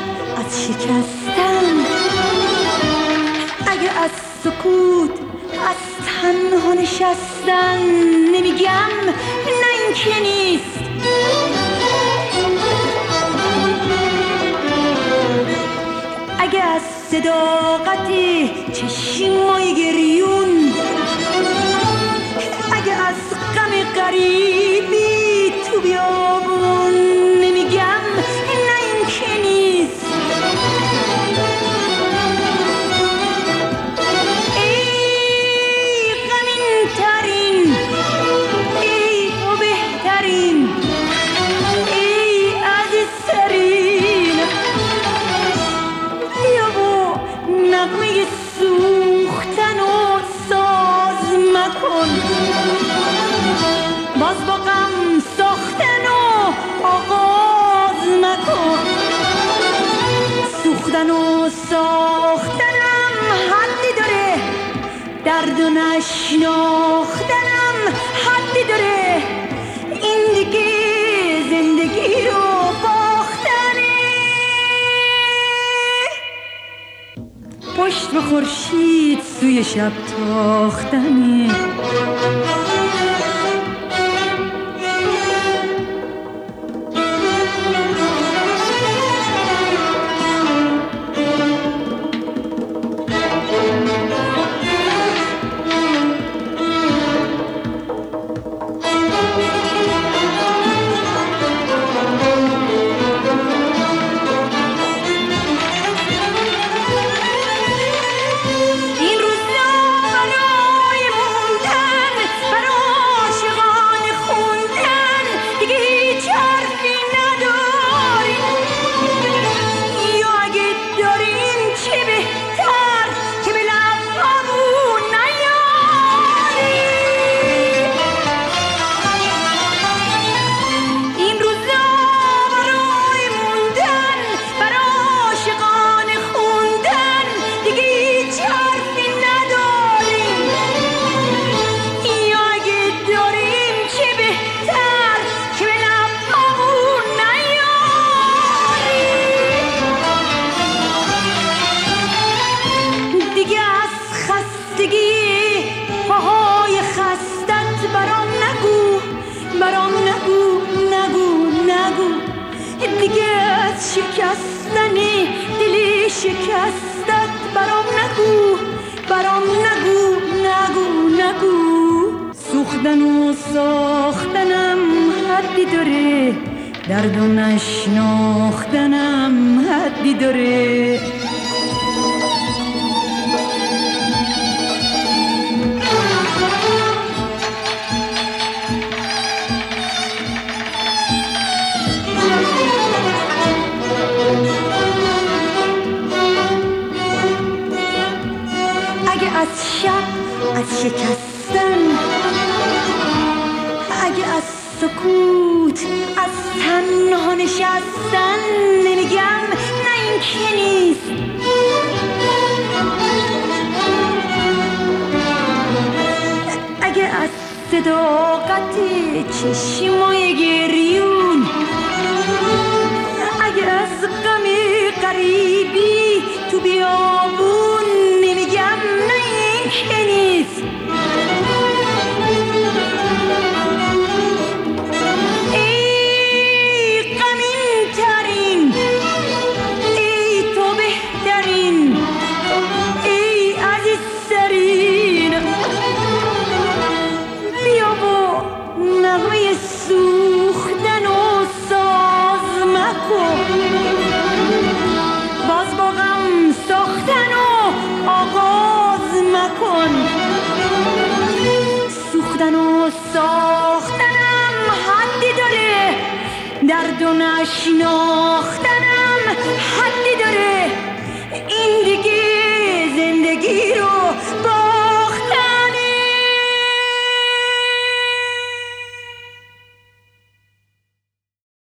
از شکستن، اگه از سکوت از تنها نشستن نمیگم نه این که نیست. اگه از صداقت چشمای گریون، اگه از غم غریبی تو بیابون نمیگم نه این که نیست. ای غمین ترین، ای تو بهترین، ای عزیزترین، بیا با نغمه سوختن و ساز مکن، باز با غم ساختن و آغاز مکن. سوختن و ساختنم حدی داره، درد و نشناختنم حدی داره، این دیگه زندگی رو باختنه. پشت به خورشید سوی شب تاختنه. شکستنی دلی شکستت برام نگو، برام نگو، نگو، نگو. سوختن و ساختنم حدی داره، درد و نشناختنم حدی داره. از شب از شکستن، اگه از سکوت از تنها نشستن نمیگم نه این که نیست. اگه از صداقت چشمای گریون، اگه از غم غریبی تو بیابون نمیگم نه این که نیست. ای غمین ترین، ای تو بهترین، ای عزیزترین، بیا با نغمه سوختن و ساز مکن، باز با غم ساختن و آغاز مکن. سوختن و ساختنم حدی داره، درد و نشناختنم حدی داره، این دیگه زندگی رو